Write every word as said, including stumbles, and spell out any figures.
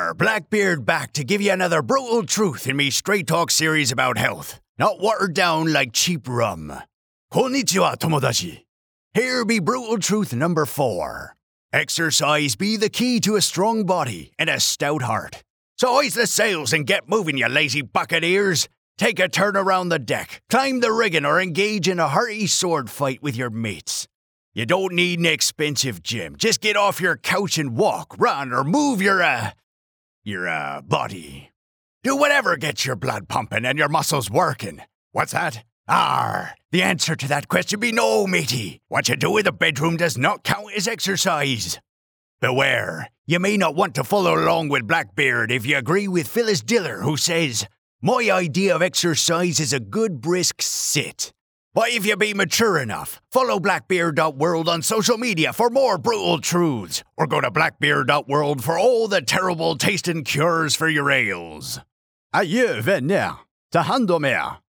Arr, Blackbeard back to give you another brutal truth in me straight talk series about health, not watered down like cheap rum. Konnichiwa, tomodachi. Here be brutal truth number four. Exercise be the key to a strong body and a stout heart. So hoist the sails and get moving, you lazy buccaneers. Take a turn around the deck, climb the rigging, or engage in a hearty sword fight with your mates. You don't need an expensive gym. Just get off your couch and walk, run, or move your, uh, your, uh, body. Do whatever gets your blood pumping and your muscles working. What's that? Arr, the answer to that question be no, matey. What you do in the bedroom does not count as exercise. Beware, you may not want to follow along with Blackbeard if you agree with Phyllis Diller, who says, my idea of exercise is a good brisk sit. But if you be mature enough, follow blackbeard dot world on social media for more brutal truths, or go to blackbeard dot world for all the terrible tasting cures for your ails. Adjø, venner. Ta hand om er.